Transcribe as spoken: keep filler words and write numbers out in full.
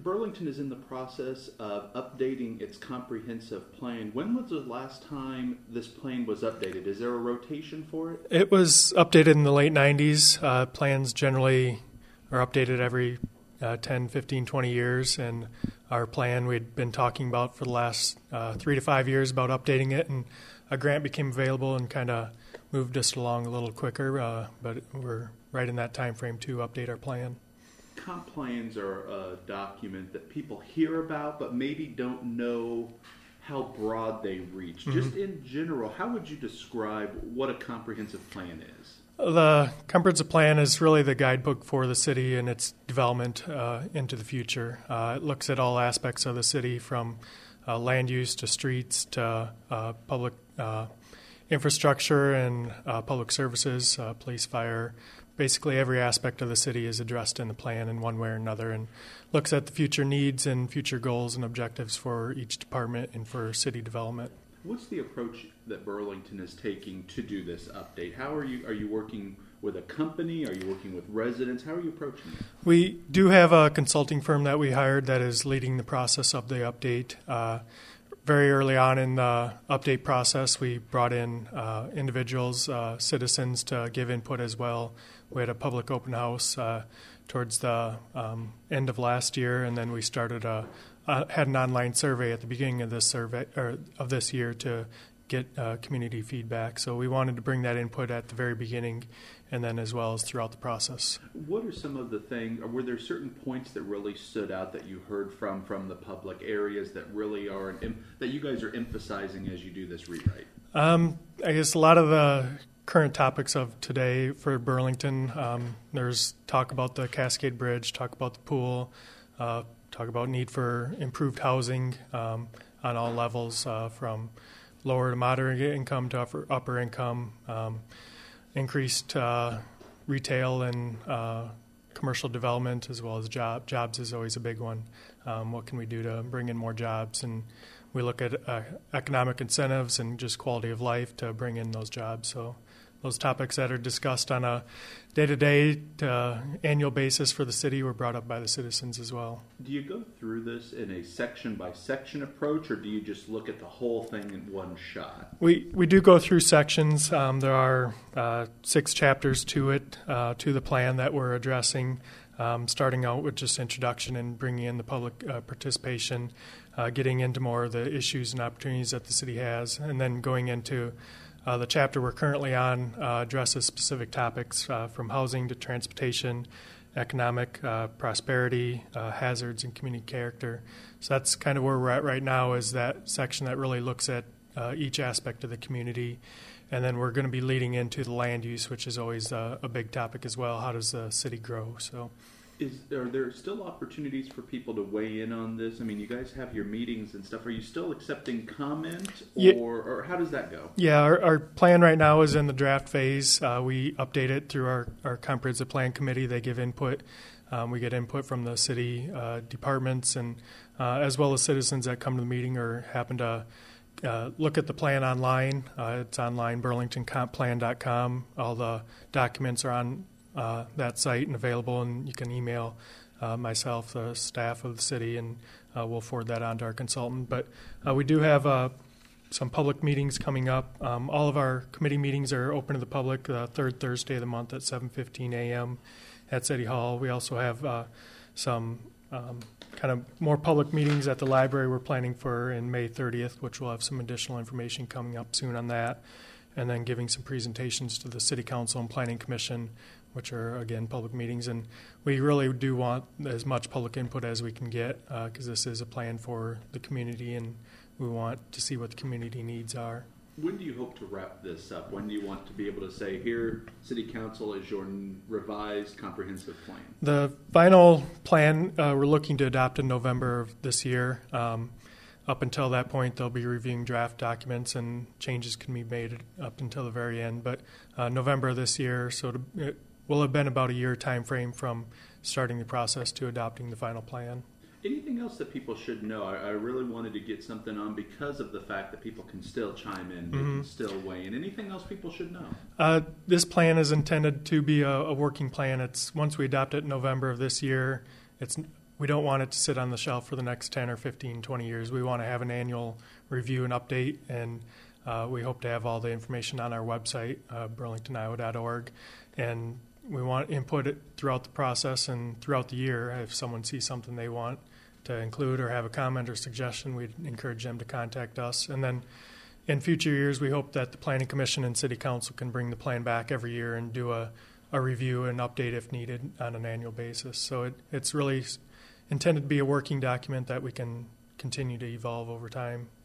Burlington is in the process of updating its comprehensive plan. When was the last time this plan was updated? Is there a rotation for it? It was updated in the late nineties. Uh, plans generally are updated every uh, ten, fifteen, twenty years, and our plan we'd been talking about for the last uh, three to five years about updating it, and a grant became available and kind of moved us along a little quicker, uh, but we're right in that time frame to update our plan. Comp plans are a document that people hear about but maybe don't know how broad they reach. Mm-hmm. Just in general, how would you describe what a comprehensive plan is? The comprehensive plan is really the guidebook for the city and its development uh, into the future. Uh, it looks at all aspects of the city, from uh, land use to streets to uh, public uh, infrastructure and uh, public services, uh, police, fire. Basically every aspect of the city is addressed in the plan in one way or another, and looks at the future needs and future goals and objectives for each department and for city development. What's the approach that Burlington is taking to do this update? How are you are you working with a company? Are you working with residents? How are you approaching it? We do have a consulting firm that we hired that is leading the process of the update. Uh, very early on in the update process, we brought in uh, individuals, uh, citizens to give input as well. We had a public open house uh, towards the um, end of last year, and then we started a uh, had an online survey at the beginning of this survey or of this year to get uh, community feedback. So we wanted to bring that input at the very beginning, and then as well as throughout the process. What are some of the things, or were there certain points that really stood out that you heard from from the public, areas that really are an, that you guys are emphasizing as you do this rewrite? Um, I guess a lot of the current topics of today for Burlington, um, there's talk about the Cascade Bridge, talk about the pool, uh, talk about need for improved housing um, on all levels, uh, from lower to moderate income to upper, upper income, um, increased uh, retail and uh, commercial development, as well as job. Jobs is always a big one. Um, what can we do to bring in more jobs? And we look at uh, economic incentives and just quality of life to bring in those jobs. So those topics that are discussed on a day-to-day to annual basis for the city were brought up by the citizens as well. Do you go through this in a section-by-section approach, or do you just look at the whole thing in one shot? We we do go through sections. Um, there are uh, six chapters to it, uh, to the plan that we're addressing, um, starting out with just introduction and bringing in the public uh, participation, uh, getting into more of the issues and opportunities that the city has, and then going into Uh, the chapter we're currently on uh, addresses specific topics uh, from housing to transportation, economic uh, prosperity, uh, hazards, and community character. So that's kind of where we're at right now, is that section that really looks at uh, each aspect of the community. And then we're going to be leading into the land use, which is always uh, a big topic as well. How does the city grow? So, Is, are there still opportunities for people to weigh in on this? I mean, you guys have your meetings and stuff. Are you still accepting comment, or, yeah. or how does that go? Yeah, our, our plan right now is in the draft phase. Uh, we update it through our, our comprehensive plan committee. They give input. Um, we get input from the city uh, departments, and uh, as well as citizens that come to the meeting or happen to uh, look at the plan online. Uh, it's online, burlington comp plan dot com. All the documents are on Uh, that site and available, and you can email uh, myself, the staff of the city, and uh, we'll forward that on to our consultant. But uh, we do have uh, some public meetings coming up. Um, all of our committee meetings are open to the public the third Thursday of the month at seven fifteen a.m. at City Hall. We also have uh, some um, kind of more public meetings at the library we're planning for in May thirtieth, which will have some additional information coming up soon on that, and then giving some presentations to the City Council and Planning Commission, which are, again, public meetings. And we really do want as much public input as we can get, because uh, this is a plan for the community, and we want to see what the community needs are. When do you hope to wrap this up? When do you want to be able to say, here, City Council, is your revised comprehensive plan? The final plan uh, we're looking to adopt in November of this year. Um, up until that point, they'll be reviewing draft documents, and changes can be made up until the very end. But uh, November of this year, so to, it will have been about a year time frame from starting the process to adopting the final plan. Anything else that people should know? I, I really wanted to get something on because of the fact that people can still chime in, they mm-hmm. can still weigh in. Anything else people should know? Uh, this plan is intended to be a, a working plan. It's once we adopt it in November of this year, it's we don't want it to sit on the shelf for the next ten or fifteen, twenty years. We want to have an annual review and update, and uh, we hope to have all the information on our website, uh, burlington iowa dot org, and we want input it throughout the process and throughout the year. If someone sees something they want to include or have a comment or suggestion, we'd encourage them to contact us. And then in future years, we hope that the Planning Commission and City Council can bring the plan back every year and do a, a review and update if needed on an annual basis. So it, it's really intended to be a working document that we can continue to evolve over time.